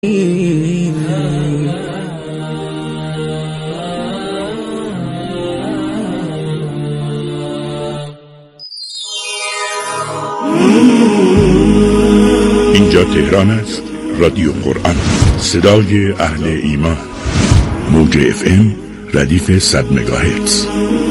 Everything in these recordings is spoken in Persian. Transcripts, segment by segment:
اینجا تهران است. رادیو قرآن، صدای اهل ایمان. موج FM ردیف 100 مگاهرتز.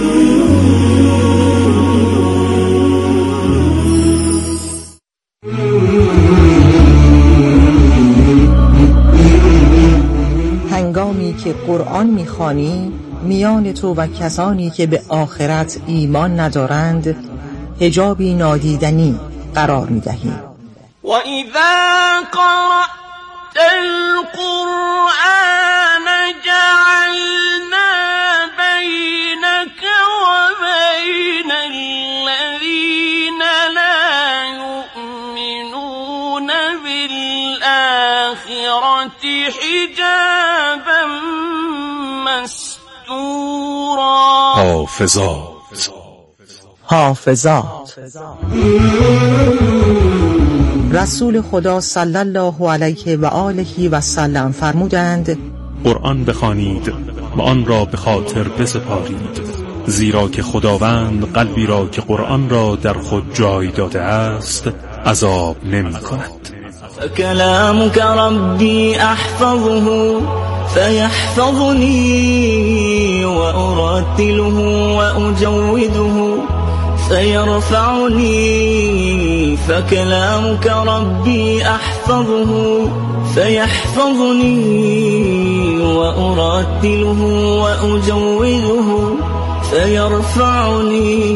هنگامی که قرآن می‌خوانی، میان تو و کسانی که به آخرت ایمان ندارند حجابی نادیدنی قرار می‌دهی. وَإِذَا قَرَأْتَ الْقُرْآنَ جَعَلْنَا بَيْنَكَ وَبَيْنَ الَّذِينَ لَا يُؤْمِنُونَ بِالْآخِرَةِ حِجَابًا مَسْتُورًا. حافظات. رسول خدا صلی الله علیه و آله و سلم فرمودند: قرآن بخوانید و آن را به خاطر بسپارید، زیرا که خداوند قلبی را که قرآن را در خود جای داده است عذاب نمی کند. فکلامک ربی احفظه فیحفظنی و ارتله و اجوده فيرفعني. فكلامك ربي أحفظه فيحفظني وأرتله وأجوده فيرفعني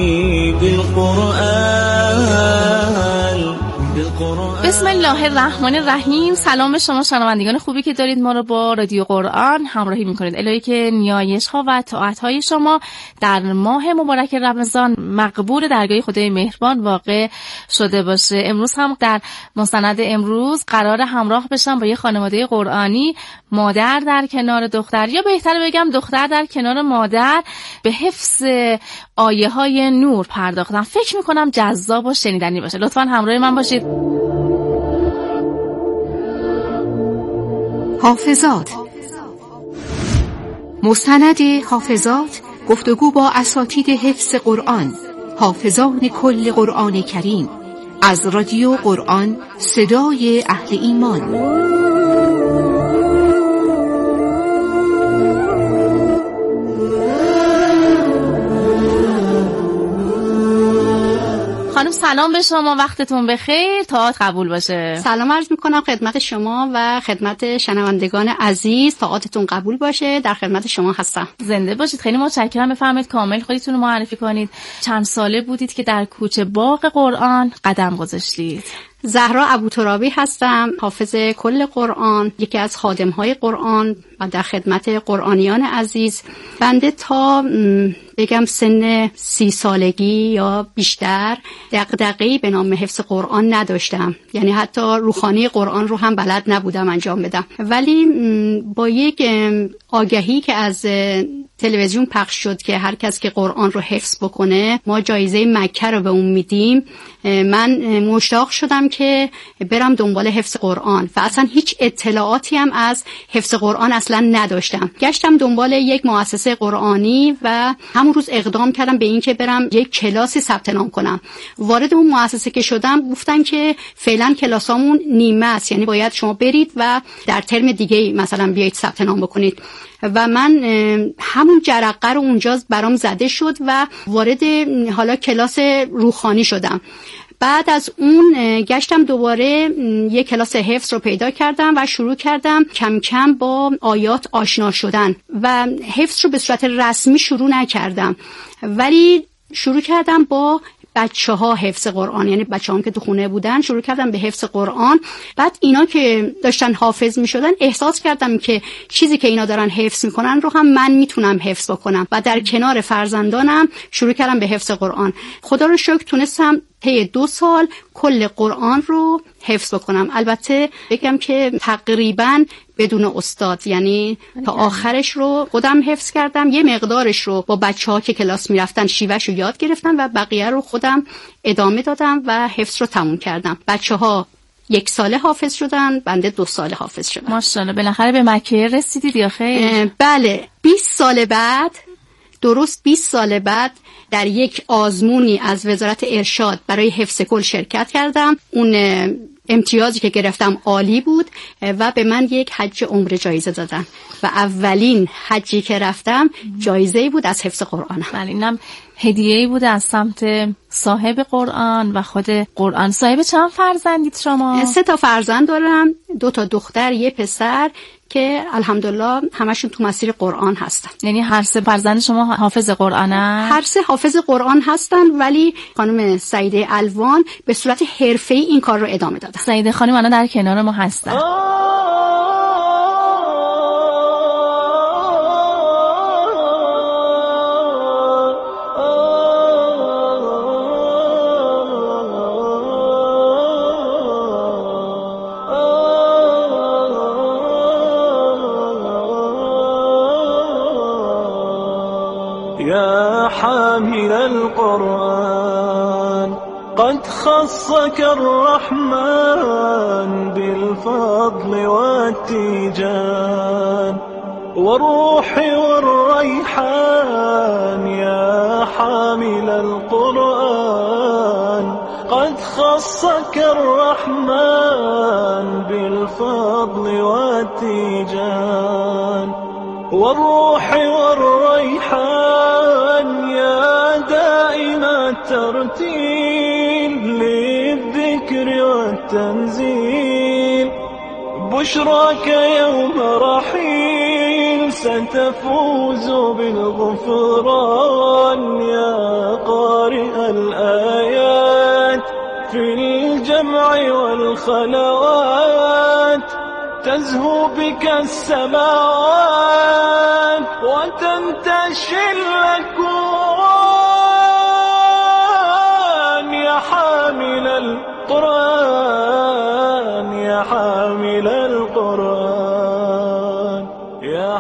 بالقرآن. بسم الله الرحمن الرحیم. سلام شما شنوندگان خوبی که دارید ما رو با رادیو قرآن همراهی میکنید. الهی که نیایش ها و طاعت های شما در ماه مبارک رمضان مقبول درگاه خدای مهربان واقع شده باشه. امروز هم در مستند امروز قرار همراه بشم با یه خانواده قرآنی، مادر در کنار دختر، یا بهتر بگم دختر در کنار مادر، به حفظ آیه های نور پرداختم. فکر میکنم جذاب و شنیدنی باشه. لطفاً همراه من باشید. حافظات. مستند حافظات، گفتگو با اساتید حفظ قرآن، حافظان کل قرآن کریم، از رادیو قرآن، صدای اهل ایمان. خانم سلام به شما، وقتتون بخیر، طاعت قبول باشه. سلام عرض میکنم خدمت شما و خدمت شنوندگان عزیز، طاعتتون قبول باشه. در خدمت شما هستم. زنده باشید. خیلی متشکرم. بفرمایید کامل خودتون رو معرفی کنید. چند ساله بودید که در کوچه باغ قرآن قدم گذاشتید؟ زهرا ابوترابی هستم، حافظ کل قرآن، یکی از خادم‌های قرآن و در خدمت قرآنیان عزیز. بنده تا بگم سن 30 سالگی یا بیشتر دغدغه‌ای به نام حفظ قرآن نداشتم، یعنی حتی روخانی قرآن رو هم بلد نبودم انجام بدم. ولی با یک آگهی که از تلویزیون پخش شد که هر کس که قرآن رو حفظ بکنه ما جایزه مکه رو به اون میدیم، من مشتاق شدم که برم دنبال حفظ قرآن و اصلا هیچ اطلاعاتی هم از حفظ قرآن اصلا نداشتم. گشتم دنبال یک مؤسسه قرآنی و همون روز اقدام کردم به این که برم یک کلاسی ثبت نام کنم. وارد اون مؤسسه که شدم گفتن که فعلا کلاسامون نیمه است، یعنی باید شما برید و در ترم دیگه مثلا بیایید ثبت نام بکنید. و من همون جرقه رو اونجا برام زده شد و وارد حالا کلاس روحانی شدم. بعد از اون گشتم دوباره یک کلاس حفظ رو پیدا کردم و شروع کردم کم کم با آیات آشنا شدن و حفظ رو به صورت رسمی شروع نکردم، ولی شروع کردم با بچه‌ها حفظ قرآن، یعنی بچه‌هام که تو خونه بودن شروع کردم به حفظ قرآن. بعد اینا که داشتن حافظ می‌شدن احساس کردم که چیزی که اینا دارن حفظ می‌کنن رو هم من میتونم حفظ بکنم و در کنار فرزندانم شروع کردم به حفظ قرآن. خدا رو شکر تونستم طی 2 سال کل قرآن رو حفظ بکنم. البته بگم که تقریباً بدون استاد، یعنی تا آخرش رو خودم حفظ کردم. یه مقدارش رو با بچه‌ها که کلاس میرفتن شیوهش رو یاد گرفتم و بقیه رو خودم ادامه دادم و حفظ رو تموم کردم. بچه‌ها 1 ساله حافظ شدن، بنده 2 ساله حافظ شدم. ماشاءالله. بالاخره به مکه رسیدید یا خیر؟ بله، 20 سال بعد، درست 20 سال بعد در یک آزمونی از وزارت ارشاد برای حفظ کل شرکت کردم. اون امتیازی که گرفتم عالی بود و به من یک حج عمره جایزه دادن و اولین حجی که رفتم جایزه‌ای بود از حفظ قرآن. بله، اینم هدیه‌ای بود از سمت صاحب قرآن و خود قرآن. صاحب چند فرزندید شما؟ 3 تا فرزند دارم، 2 تا دختر، 1 پسر که الحمدلله همشون تو مسیر قرآن هستن. یعنی هر 3 فرزند شما حافظ قرآنن؟ هر 3 حافظ قرآن هستن، ولی خانم سعیده الوان به صورت حرفه‌ای این کار رو ادامه دادن. سعیده خانم الان در کنار ما هستن. يا حامل القرآن قد خصك الرحمن بالفضل والتيجان والروح والريحان. يا حامل القرآن قد خصك الرحمن بالفضل والتيجان والروح والريحان. يا دائم الترتيل للذكر والتنزيل بشراك يوم رحيل ستفوز بالغفران. يا قارئ الآيات في الجمع والخلوات تزهو بك السماوات وتنتشي الأكوان. يا حامل القرآن يا حامل القرآن يا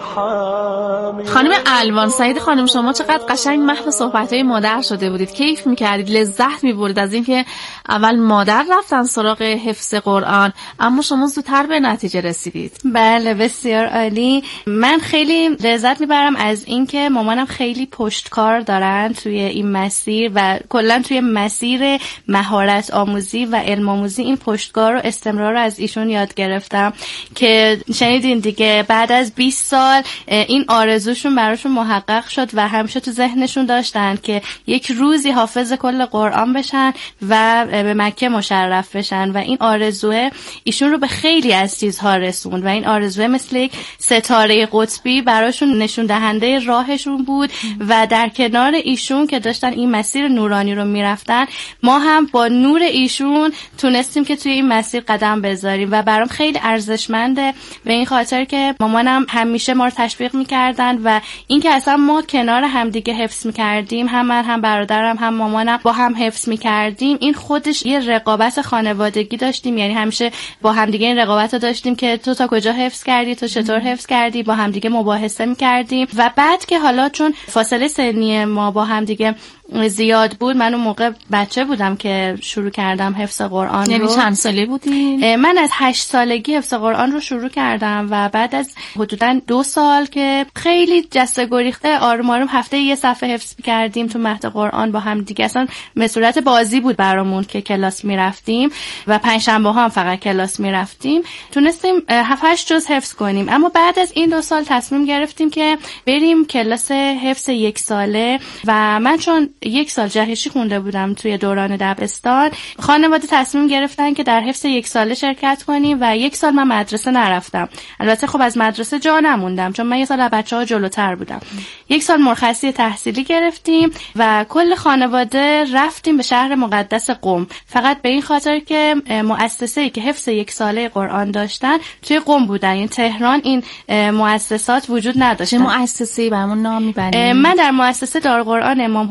حامل. خانم الوان، سعید خانم، شما چقدر قشنگ محو صحبت‌های مادر شده بودید، کیف می‌کردید، لذت می‌بردید از اینکه اول مادر رفتن سراغ حفظ قرآن، اما شما زودتر به نتیجه رسیدید. بله، بسیار عالی. من خیلی لذت میبرم از اینکه مامانم خیلی پشتکار دارن توی این مسیر و کلا توی مسیر مهارت آموزی و علم آموزی. این پشتکار و استمرار رو از ایشون یاد گرفتم که شنیدین دیگه، بعد از 20 سال این آرزوشون براشون محقق شد و همیشه تو ذهنشون داشتن که یک روزی حافظ کل قرآن بشن و به مکه مشرف بشن و این آرزوه ایشون رو به خیلی از چیزها رسوند و این آرزوه مثل یک ستاره قطبی براشون نشون دهنده راهشون بود و در کنار ایشون که داشتن این مسیر نورانی رو میرفتن، ما هم با نور ایشون تونستیم که توی این مسیر قدم بذاریم و برام خیلی ارزشمنده به این خاطر که مامانم همیشه ما رو تشویق میکردن و این که اصلا ما کنار همدیگه حفظ میکردیم، هم من هم برادرم هم مامانم با هم حفظ میکردیم، این خودش یه رقابت خانوادگی داشتیم. یعنی همیشه با همدیگه این رقابت رو داشتیم که تو تا کجا حفظ کردی، تو چطور حفظ کردی، با همدیگه مباحثه میکردیم. و بعد که حالا چون فاصله سنی ما با همدیگه زیاد بود، من اون موقع بچه بودم که شروع کردم حفظ قرآن. یعنی چند ساله بودی؟ من از 8 سالگی حفظ قرآن رو شروع کردم و بعد از حدوداً 2 سال که خیلی جسته گریخته آروم آروم هفته یه صفحه حفظ کردیم تو مهد قرآن با هم دیگه. اصلا به صورت بازی بود برامون که کلاس میرفتیم و پنجشنبه ها هم فقط کلاس میرفتیم، تونستیم 7-8 جز حفظ کنیم. اما بعد از این 2 سال تصمیم گرفتیم که بریم کلاس حفظ 1 ساله و من چون 1 سال جهشی خونده بودم توی دوران دبستان، خانواده تصمیم گرفتن که در حفظ 1 ساله شرکت کنیم و 1 سال من مدرسه نرفتم. البته خب از مدرسه جا نموندم چون من 1 سال از بچه‌ها جلوتر بودم. 1 سال مرخصی تحصیلی گرفتیم و کل خانواده رفتیم به شهر مقدس قم، فقط به این خاطر که مؤسسه‌ای که حفظ 1 ساله قرآن داشتن توی قم بودن. این تهران این مؤسسات وجود نداشتن. چه مؤسسه‌ای برامون نام می‌برید؟ من در مؤسسه دارالقرآن امام حسین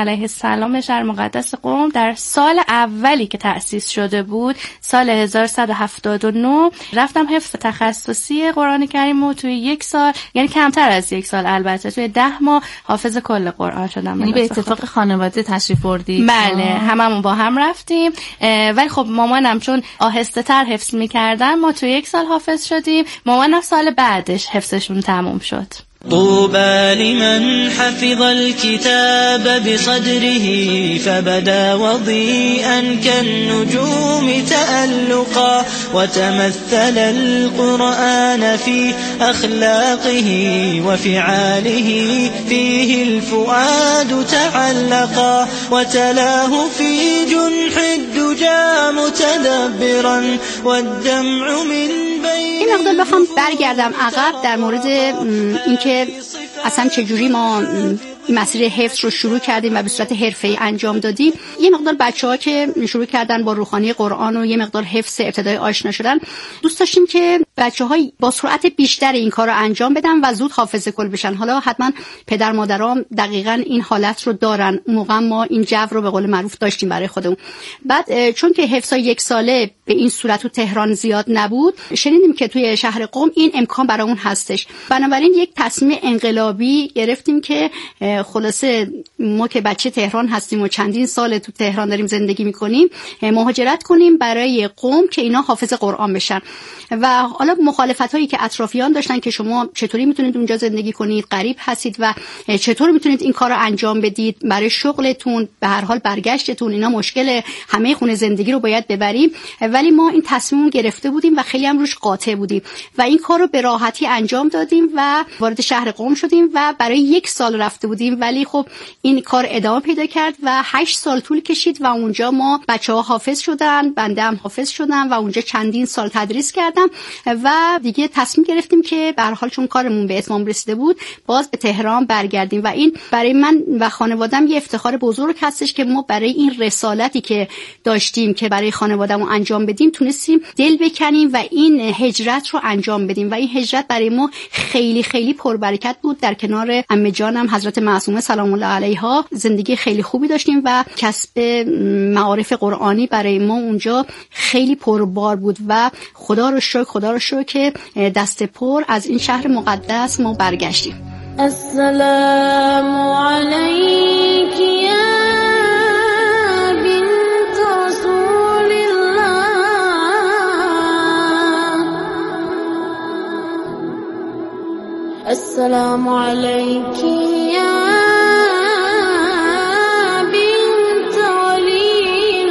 علیه السلام به شهر مقدس قم در سال اولی که تأسیس شده بود، سال 1179 رفتم حفظ تخصصی قرآن کریم و توی 1 سال، یعنی کمتر از 1 سال البته، توی 10 ماه حافظ کل قرآن شدم. یعنی به اتفاق خانواده تشریف بردی؟ بله، هممون با هم رفتیم. ولی خب مامانم چون آهسته تر حفظ میکردن ما توی 1 سال حافظ شدیم. مامانم سال بعدش حفظشون تموم شد. طوبى لمن حفظ الكتاب بصدره فبدا وضيئا كالنجوم تألقا وتمثل القرآن في أخلاقه وفعاله فيه الفؤاد تعلقا وتلاه في جنح الدجى متدبرا والدمع من بين. این مقدار بخوام برگردم عقب در مورد اینکه اصلا چجوری ما مسیر حفظ رو شروع کردیم و به صورت حرفه‌ای انجام دادیم. یه مقدار بچه‌ها که شروع کردن با روحانی قرآن و یه مقدار حفظ ابتدایی آشنا شدن، دوست داشتیم که بچه‌ها با سرعت بیشتر این کار رو انجام بدن و زود حافظ کل بشن. حالا حتما پدر مادرام دقیقاً این حالت رو دارن. اون موقع ما این جو رو به قول معروف داشتیم برای خودمون. بعد چون که حفظ 1 ساله به این صورت تو تهران زیاد نبود، شنیدیم که توی شهر قم این امکان برامون هستش. بنابراین یک تصمیم انقلابی گرفتیم که خلاصه ما که بچه تهران هستیم و چندین سال تو تهران داریم زندگی میکنیم، مهاجرت کنیم برای قم که اینا حافظ قرآن بشن. و حالا مخالفت هایی که اطرافیان داشتن که شما چطوری میتونید اونجا زندگی کنید، غریب هستید و چطور میتونید این کار رو انجام بدید برای شغلتون، به هر حال برگشتتون، اینا مشکل، همه خونه زندگی رو باید ببریم. ولی ما این تصمیم گرفته بودیم و خیلی هم روش قاطع بودیم و این کار رو به راحتی انجام دادیم و وارد شهر قم شدیم و برای 1 سال رفته بودیم. ولی خب این کار ادامه پیدا کرد و 8 سال طول کشید و اونجا ما بچه‌ها حافظ شدن، بنده هم حافظ شدم و اونجا چندین سال تدریس کردم و دیگه تصمیم گرفتیم که به هر حال چون کارمون به اتمام رسیده بود باز به تهران برگردیم و این برای من و خانواده‌ام یه افتخار بزرگ هستش که ما برای این رسالتی که داشتیم که برای خانواده‌مون انجام بدیم تونستیم دل بکنیم و این هجرت رو انجام بدیم و این هجرت برای ما خیلی خیلی پربرکت بود. در کنار عمه جانم حضرت معصومه سلام الله علیها زندگی خیلی خوبی داشتیم و کسب معارف قرآنی برای ما اونجا خیلی پربار بود و خدا رو شکر که دست پر از این شهر مقدس ما برگشتیم. السلام علیک یا بنت رسول الله، السلام علیک یا بنت ولی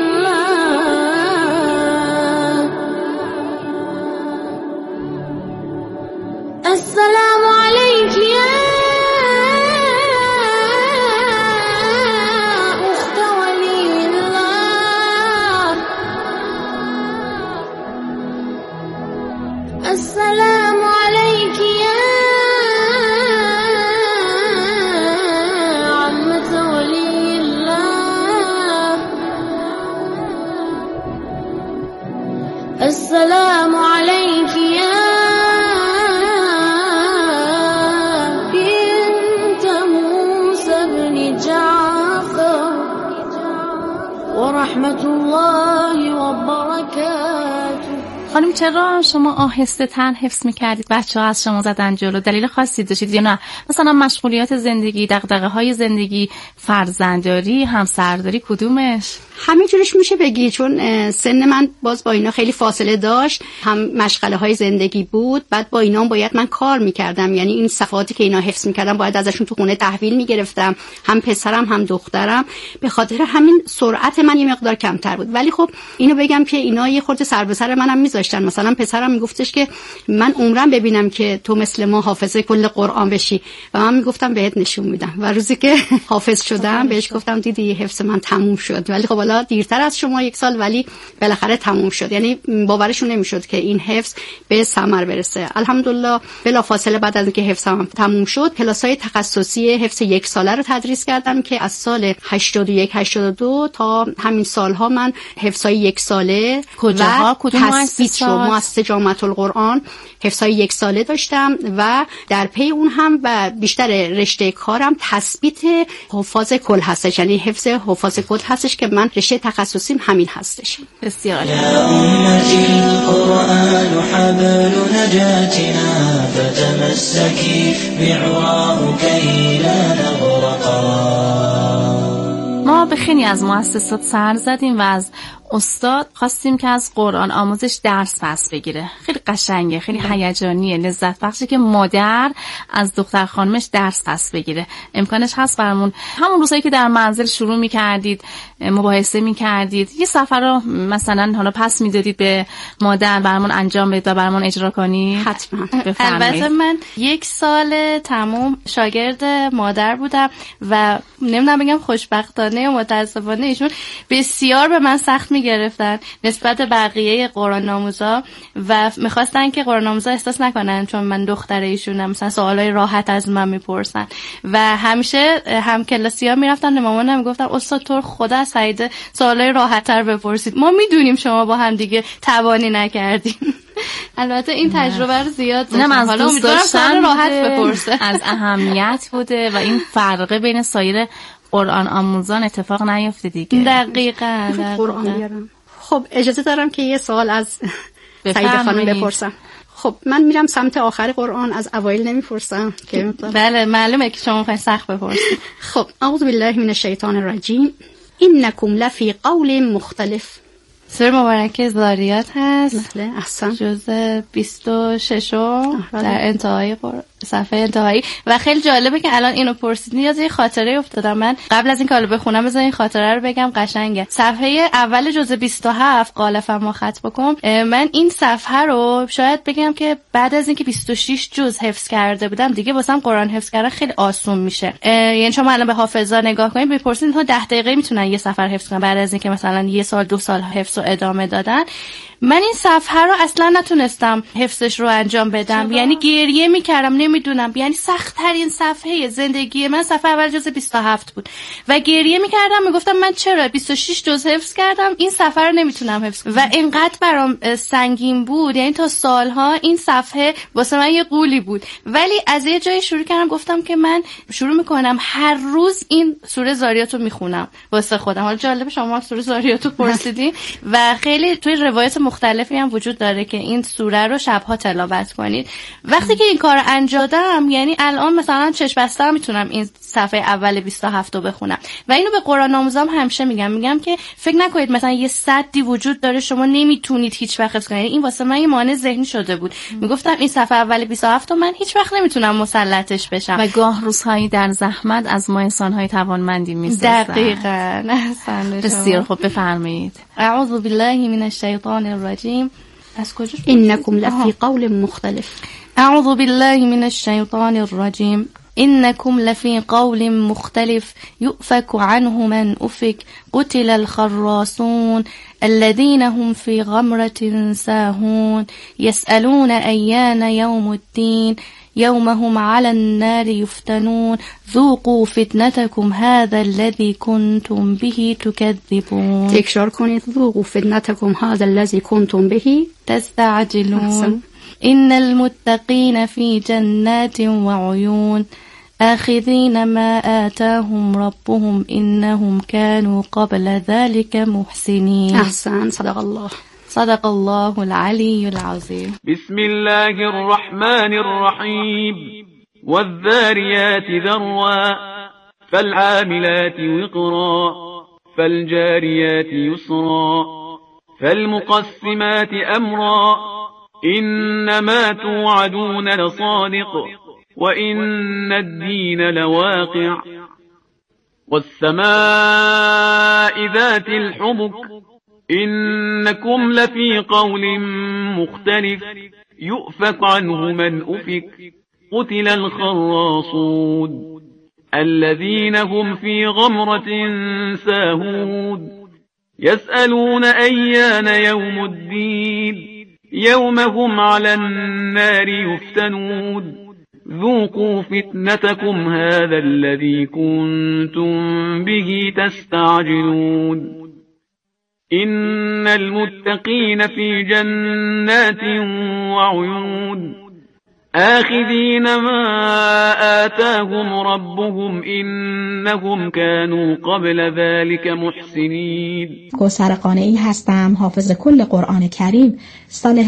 الله، السلام علیک یا السلام عليك يا عمة ولي الله، السلام عليك يا بنت موسى بن جعفر ورحمة الله وبركاته. خانم چرا شما آهسته تر حفظ میکردید؟ بچه ها از شما زدن جلو، دلیل خاصی داشتید یا نه مثلا مشغولیات زندگی، دغدغه های زندگی، فرزندداری، همسرداری، کدومش؟ همه جورش میشه بگی، چون سن من باز با اینا خیلی فاصله داشت، هم مشغله های زندگی بود، بعد با اینا باید من کار میکردم، یعنی این صفحاتی که اینا حفظ میکردم باید ازشون تو خونه تحویل میگرفتم، هم پسرم هم دخترم، به خاطر همین سرعت من یه مقدار کمتر بود. ولی خب اینو بگم که اینا یه خورده سر به سر منم میذاشتن. مثلا پسرم میگفتش که من عمرم ببینم که تو مثل ما حافظ کل قرآن بشی و من میگفتم بهت نشون میدم و روزی که حافظ شدم بهش گفتم دیدی حفظ من تموم شد، ولی خب حالا دیرتر از شما 1 سال ولی بالاخره تموم شد. یعنی باورشون نمیشد که این حفظ به ثمر برسه. الحمدلله بلافاصله بعد از اینکه حفظم تموم شد کلاس‌های تخصصی حفظ 1 ساله رو تدریس کردم که از سال 81 82 تا همین سالها من حفظای 1 ساله کجاها کدوم تایید شد. مؤسسه جامعه القرآن حفظهای 1 ساله داشتم و در پی اون هم و بیشتر رشته کارم تثبیت حفاظ کل هستش، یعنی حفظ حفاظ کل هستش که من رشته تخصصیم همین هستش. بسیار يا أمتي القرآن حبل نجاتنا فتمسكي بعراه كي لا نغرقا. ما به خیلی از مؤسسات سر زدیم و از استاد خواستیم که از قرآن آموزش درس پس بگیره. خیلی قشنگه، خیلی هیجانیه، لذت بخشه که مادر از دختر خانمش درس پس بگیره. امکانش هست برامون همون روزایی که در منزل شروع می‌کردید مباحثه می‌کردید یه سفر رو مثلا حالا پس می‌دادید به مادر برامون انجام بده و برامون اجرا کنی؟ حتما. البته من 1 سال تمام شاگرد مادر بودم و نمیدونم بگم خوشبختانه یا متاسفانه ایشون بسیار به من سخت میگرفتن نسبت به بقیه قرآن آموزا و میخواستن که قرآن آموزا احساس نکنن چون من دختر ایشونم مثلا سوالای راحت از من میپرسن و همیشه هم کلاسی‌ها میرفتن به مامانم میگفتن استاد تو خدا سعیده سوالای راحت‌تر بپرسید، ما میدونیم شما با هم دیگه توانی نکردیم. البته این تجربه رو زیاد داشتم، حالا امیدوارم سوال راحت بپرسه. از اهمیت بوده و این فرقه بین سایر قرآن آموزان اتفاق نیفته دیگه. دقیقاً. خب اجازه دارم که یه سوال از سعیده خانم بپرسم. خب من میرم سمت آخر قرآن، از اوایل نمیپرسم که بله معلومه که شما خیلی سخت بپرسید. خب اعوذ بالله من الشیطان الرجیم انکم لفی قول مختلف. سوره مبارکه ذاریات هست. بله احسن. جزء 26 در انتهای صفحه انتهایی و خیلی جالبه که الان اینو پرسیدین یاد یه خاطره افتادم. من قبل از این کارو بخونم بذار این خاطره رو بگم، قشنگه. صفحه اول جزء 27 قال فما خطبکم، من این صفحه رو شاید بگم که بعد از اینکه 26 جزء حفظ کرده بودم دیگه واسم قرآن حفظ کردن خیلی آسون میشه. یعنی شما الان به حافظا نگاه کنید بپرسید تا 10 دقیقه میتونن یه سفر حفظ کنن بعد از اینکه مثلا 1 سال 2 سال حفظ رو ادامه دادن. من این صفحه رو اصلا نتونستم حفظش رو انجام بدم. یعنی گریه میکردم، نمیدونم، یعنی سخت ترین صفحه زندگی من صفحه اول جزء 27 بود و گریه میکردم، میگفتم من چرا 26 جزء حفظ کردم این صفحه رو نمیتونم حفظ کنم و اینقدر برام سنگین بود، یعنی تا سالها این صفحه واسه من یه قولی بود. ولی از یه جایی شروع کردم گفتم که من شروع میکنم هر روز این سوره ذاریات رو میخونم واسه خودم. حالا جالب شما سوره ذاریات رو پرسیدین و خیلی توی روایت مختلفی هم وجود داره که این سوره رو شبها تلاوت کنید. وقتی که این کار انجام دادم یعنی الان مثلا چشم بسته میتونم این صفحه اول 27 رو بخونم و اینو به قرآن آموزام همیشه میگم که فکر نکنید مثلا یه سدی وجود داره شما نمیتونید هیچ وقت حفظ کنید. این واسه من یه مانع ذهنی شده بود، میگفتم این صفحه اول 27 رو من هیچ وقت نمیتونم مسلطش بشم و گاه روزهایی در زحمت از ما انسان‌های توانمندی می‌سازن. دقیقاً. بسیار خوب، بفرمایید. اعوذ بالله من الشیطان الرجیم. از کجا؟ انکم لفی قول مختلف. اعوذ بالله من الشیطان الرجیم. إنكم لفي قول مختلف يؤفك عنه من أفك قتل الخراصون الذين هم في غمرة ساهون يسألون أيان يوم الدين يوم هم على النار يفتنون ذوقوا فتنتكم هذا الذي كنتم به تكذبون. تکرار کنید. ذوقوا فتنتكم هذا الذي كنتم به تستعجلون. إن المتقين في جنات وعيون آخذين ما آتاهم ربهم إنهم كانوا قبل ذلك محسنين. أحسن. صدق الله. صدق الله العلي العظيم. بسم الله الرحمن الرحيم والذاريات ذروا فالعاملات وقرا فالجاريات يسرا فالمقسمات أمرا إنما توعدون لصادق وإن الدين لواقع والسماء ذات الحبك إنكم لفي قول مختلف يؤفك عنه من أفك قتل الخراصون الذين هم في غمرة ساهون يسألون أيان يوم الدين يوم هم على النار يفتنون ذوقوا فتنتكم هذا الذي كنتم به تستعجلون. إن المتقين في جنات وعيون آخذين ما آتاهم ربهم إنهم كانوا قبل ذلك محسنين. کوثر قانعی هستم، حافظ کل قرآن کریم. سال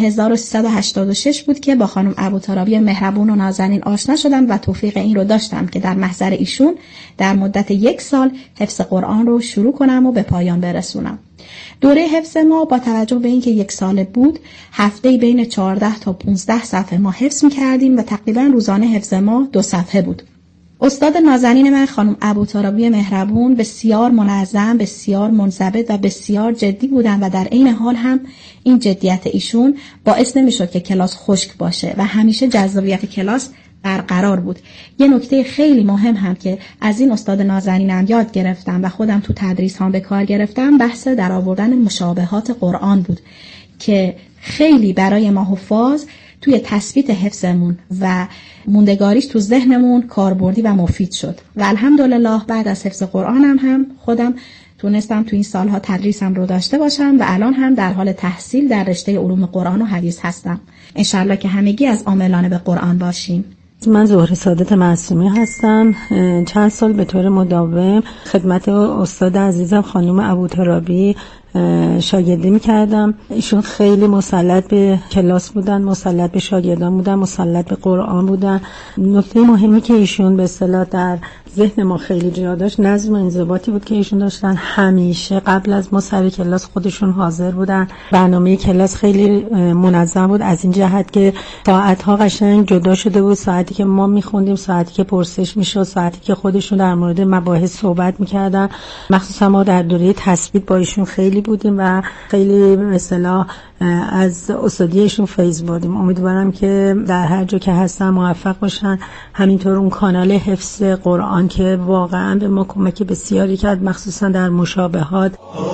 1386 بود که با خانم ابوترابی مهربون و نازنین آشنا شدم و توفیق این رو داشتم که در محضر ایشون در مدت 1 سال حفظ قرآن رو شروع کنم و به پایان برسونم. دوره حفظ ما با توجه به اینکه 1 ساله بود، هفته‌ای بین 14 تا 15 صفحه ما حفظ می‌کردیم و تقریبا روزانه حفظ ما 2 صفحه بود. استاد نازنین من خانم ابوترابی مهربون بسیار منظم، بسیار منضبط و بسیار جدی بودن و در عین حال هم این جدیت ایشون باعث نمی‌شد که کلاس خشک باشه و همیشه جذابیت کلاس برقرار بود. یه نکته خیلی مهم هم که از این استاد نازنینم یاد گرفتم و خودم تو تدریس هم به کار گرفتم، بحث در آوردن مشابهات قرآن بود که خیلی برای ما حفاظ توی تثبیت حفظمون و موندگاریش تو ذهنمون کاربردی و مفید شد و الحمدلله بعد از حفظ قرآنم هم خودم تونستم تو این سالها تدریسم رو داشته باشم و الان هم در حال تحصیل در رشته علوم قرآن و حدیث هستم. انشالله که همگی از عاملان به قرآن باشیم. من زهره سعادت معصومی هستم. چند سال به طور مداوم خدمت استاد عزیزم خانم ابوترابی شاگردی می‌کردم. ایشون خیلی مسلط به کلاس بودن، مسلط به شاگردان بودن، مسلط به قرآن بودن. نکته مهمی که ایشون به اصطلاح در ذهن ما خیلی جا داشت نظم و انضباطی بود که ایشون داشتن. همیشه قبل از ما سر کلاس خودشون حاضر بودن. برنامه کلاس خیلی منظم بود از این جهت که ساعت‌ها قشنگ جدا شده بود. ساعتی که ما می‌خوندیم، ساعتی که پرسش می‌شد، ساعتی که خودشون در مورد مباحث صحبت می‌کردن. مخصوصا ما در دوره تثبیت با ایشون خیلی بودیم و خیلی به اصطلاح از استادیشون فیض بردیم. امیدوارم که در هر جا که هستن موفق باشن. همینطور اون کانال حفظ قرآن که واقعا به ما کمک بسیاری کرد، مخصوصا در مشابهات.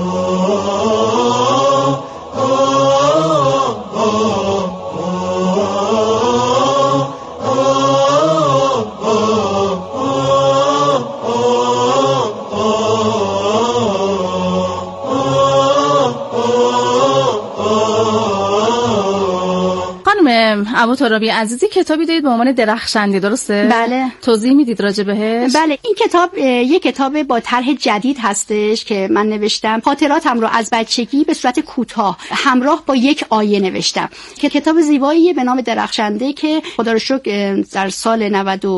ابوترابی عزیزی کتابی دارید به عنوان درخشنده، درسته؟ بله. توضیح میدید راجع بهش؟ بله، این کتاب یک کتاب با طرح جدید هستش که من نوشتم. خاطراتم رو از بچگی به صورت کوتاه همراه با یک آیه نوشتم که کتاب زیباییه به نام درخشنده که خدا رو شکر در سال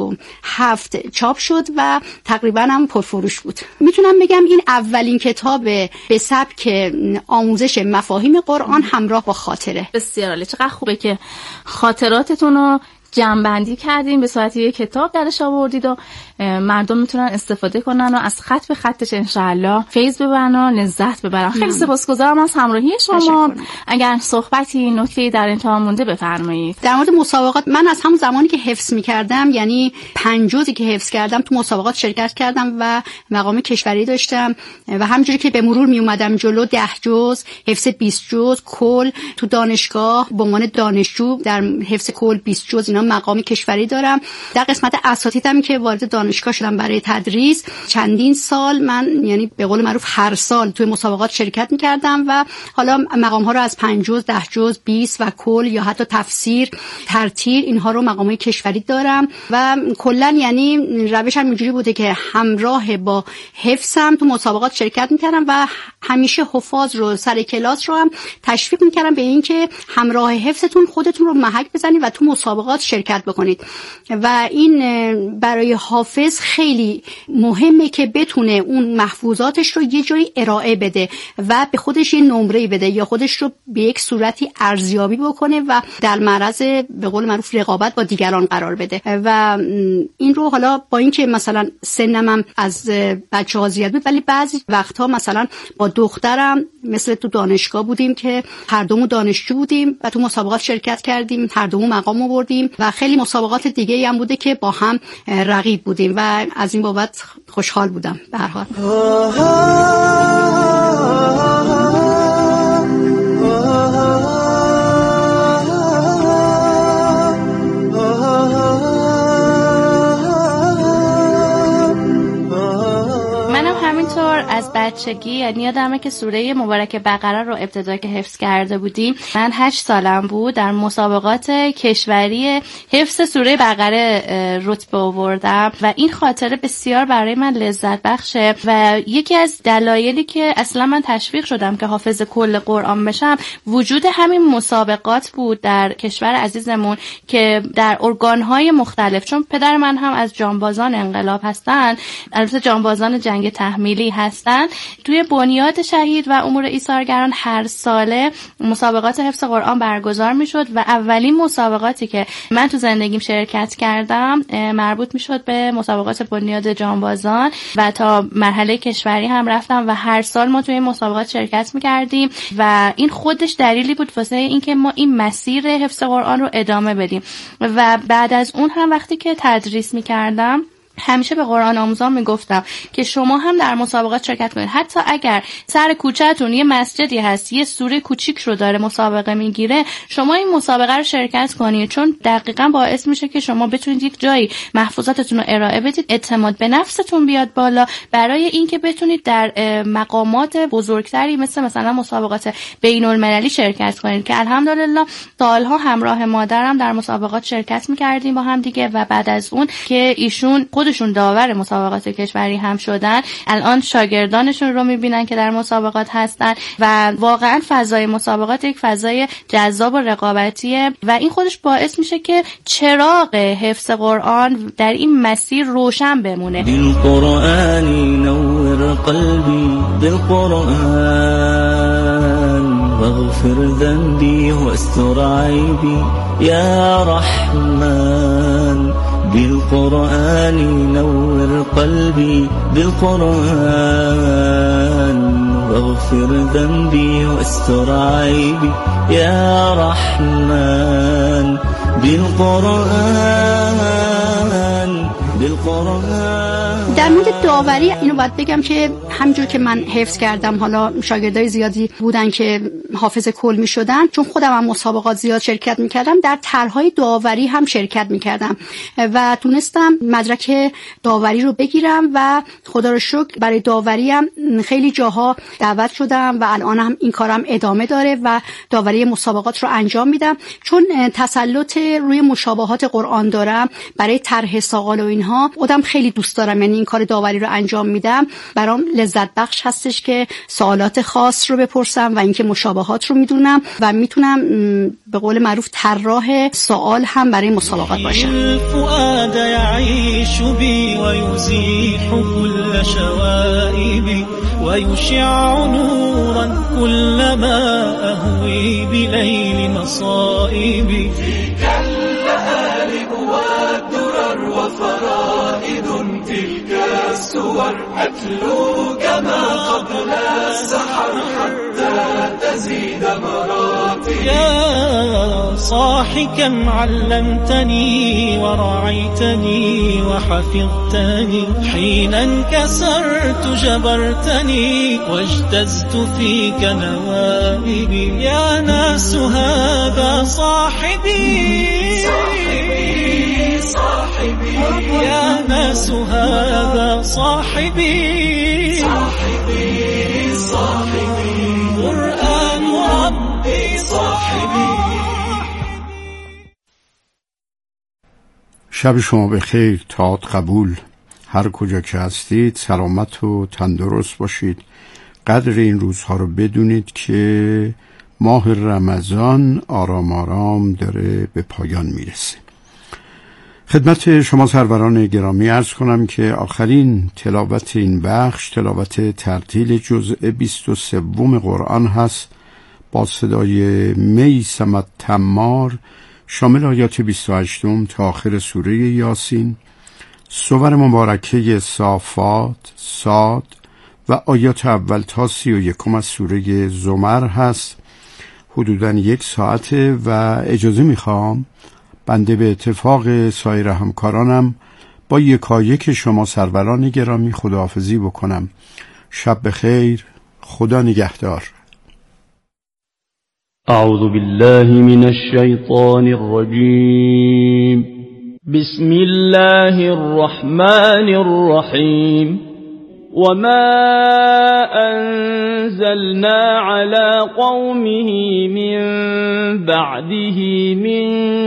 97 چاپ شد و تقریبا هم پرفروش بود. میتونم بگم این اولین کتاب به سبک آموزش مفاهیم قرآن همراه با خاطره. بسیار عالی. چقدر خوبه که خاطراتتون رو جمع‌بندی کردیم به صورت یک کتاب درش آوردید و مردم میتونن استفاده کنن و از خط به خطش انشاءالله فیض ببرن و لذت ببرن. خیلی سپاسگزارم از همراهی شما. اگر صحبتی نکته‌ای در انتها مونده بفرمایید. در مورد مسابقات، من از همون زمانی که حفظ می‌کردم، یعنی 5 جزئی که حفظ کردم، تو مسابقات شرکت کردم و مقام کشوری داشتم و همونجوری که به مرور می اومدم جلو 10 جزء، حفظ 20 جزء کل، تو دانشگاه به عنوان دانشجو در حفظ کل 20 جزء اینا مقام کشوری دارم. در قسمت اساتیدم که وارد دانشگاه شدم برای تدریس، چندین سال من یعنی به قول معروف هر سال توی مسابقات شرکت می‌کردم و حالا مقام ها رو از 5 جزء، 10 جزء، 20 و کل یا حتی تفسیر، ترتیل، اینها رو مقامای کشوری دارم و کلا یعنی روشم اینجوری بوده که همراه با حفظم تو مسابقات شرکت می‌کردم و همیشه حفاظ رو سر کلاس رو هم تشویق می‌کردم به این که همراه حفظتون خودتون رو محک بزنید و تو مسابقات شرکت بکنید و این برای حافظ خیلی مهمه که بتونه اون محفوظاتش رو یه جایی ارائه بده و به خودش یه نمره‌ای بده یا خودش رو به یک صورتی ارزیابی بکنه و در معرض به قول معروف رقابت با دیگران قرار بده و این رو حالا با اینکه مثلا سنم از بچه‌ها زیاد بود ولی بعضی وقتها مثلا با دخترم مثل تو دانشگاه بودیم که هر دومون دانشجو بودیم و تو مسابقات شرکت کردیم، هر دومون مقام آوردیم و خیلی مسابقات دیگه‌ای هم بوده که با هم رقیب بودیم و از این بابت خوشحال بودم به هر حال. از بچگی، یعنی یادمه که سوره مبارک بقره رو ابتدا که حفظ کرده بودیم، من 8 سالم بود، در مسابقات کشوری حفظ سوره بقره رتبه آوردم و این خاطره بسیار برای من لذت بخشه و یکی از دلایلی که اصلا من تشویق شدم که حافظ کل قرآن بشم وجود همین مسابقات بود در کشور عزیزمون که در ارگان‌های مختلف، چون پدر من هم از جانبازان انقلاب هستن، البته جانبازان جنگ تحمیلی هستن، توی بنیاد شهید و امور ایثارگران هر ساله مسابقات حفظ قرآن برگزار میشد و اولین مسابقاتی که من تو زندگیم شرکت کردم مربوط میشد به مسابقات بنیاد جانبازان و تا مرحله کشوری هم رفتم و هر سال ما توی این مسابقات شرکت میکردیم و این خودش دلیلی بود واسه اینکه ما این مسیر حفظ قرآن رو ادامه بدیم. و بعد از اون هم وقتی که تدریس میکردم همیشه به قرآن آموزان میگفتم که شما هم در مسابقات شرکت کنید، حتی اگر سر کوچه‌تون یه مسجدی هست یه سوره کوچیک رو داره مسابقه میگیره، شما این مسابقه رو شرکت کنید، چون دقیقاً باعث میشه که شما بتونید یک جایی محفوظاتتون رو ارائه بدید، اعتماد به نفستون بیاد بالا برای اینکه بتونید در مقامات بزرگتری مثلا مسابقات بین‌المللی شرکت کنید که الحمدلله سالها همراه مادرم در مسابقات شرکت میکردیم با هم دیگه و بعد از اون که ایشون خودشون داور مسابقات کشوری هم شدن، الان شاگردانشون رو میبینن که در مسابقات هستن و واقعا فضای مسابقات یک فضای جذاب و رقابتیه و این خودش باعث میشه که چراغ حفظ قرآن در این مسیر روشن بمونه. بالقرآن نور قلبی بالقرآن واغفر ذنبی واستر عیبی یا رحمن بالقرآن نور قلبي بالقرآن واغفر ذنبي واستر عيبي يا رحمن بالقرآن در مورد داوری اینو باید بگم که همونجور که من حفظ کردم، حالا شاگردای زیادی بودن که حافظ کل می شدن، چون خودم هم مسابقات زیاد شرکت می کردم، در طرح‌های داوری هم شرکت می کردم و تونستم مدرک داوری رو بگیرم و خدا رو شکر برای داوری هم خیلی جاها دعوت شدم و الان هم این کارم ادامه داره و داوری مسابقات رو انجام میدم، چون تسلط روی مشابهات قرآن دارم برای طرح سوال و اینها خودم خیلی دوست دارم، یعنی این کار داوری رو انجام میدم، برام لذت بخش هستش که سوالات خاص رو بپرسم و اینکه مشابهات رو میدونم و میتونم به قول معروف طراح سوال هم برای مسابقات باشم. الفؤاد يعيش بي ويزيح كل شوائبي ويشع نورا كلما أهوي بليل مصائبي كاللآلئ والدرر وفرائد تلك السور أتلو كما قبل السحر حتى تزيد مراتبي يا صاحي كم علمتني ورعيتني وحفظتني حين انكسرت جبرتني واجتزت فيك نوائبي يا ناس هذا صاحبي صاحبي يا ناس هذا صاحبي صاحبي قرآن ربي صاحبي. شب شما بخیر، تات قبول. هر کجا که هستید سلامت و تندرست باشید. قدر این روزها رو بدونید که ماه رمضان آرام آرام داره به پایان میرسه. خدمت شما سروران گرامی عرض کنم که آخرین تلاوت این بخش تلاوت ترتیل جزء 23 قرآن هست با صدای میثم تمار، شامل آیات 28 تا آخر سوره یاسین، سور مبارکه صافات، صاد و آیات اول تا 31 از سوره زمر هست. حدوداً 1 ساعته و اجازه میخوام بنده به اتفاق سایر همکارانم با یکایک شما سروران گرامی خداحافظی بکنم. شب بخیر، خدا نگهدار. اعوذ بالله من الشیطان الرجیم. بسم الله الرحمن الرحیم. وما أنزلنا على قومه من بعده من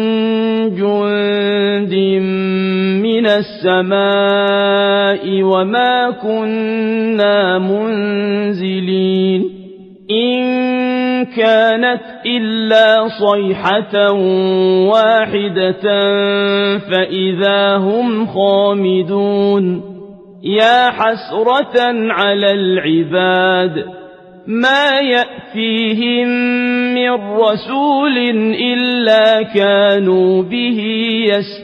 جند من السماء وما كنا منزلين إن كانت إلا صيحة واحدة فإذا هم خامدون يا حسرة على العباد ما يأتيهم من رسول إلا كانوا به يستهزئون